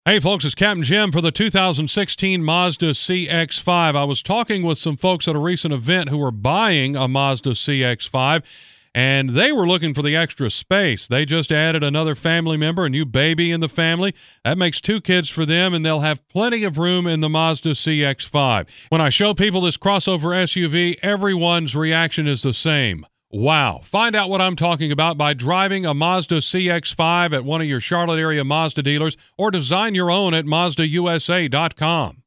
Hey folks, it's Captain Jim for the 2016 Mazda CX-5. I was talking with some folks at a recent event who were buying a Mazda CX-5, and they were looking for the extra space. They just added another family member, a new baby in the family. That makes 2 kids for them, and they'll have plenty of room in the Mazda CX-5. When I show people this crossover SUV, everyone's reaction is the same. Wow. Find out what I'm talking about by driving a Mazda CX-5 at one of your Charlotte area Mazda dealers or design your own at MazdaUSA.com.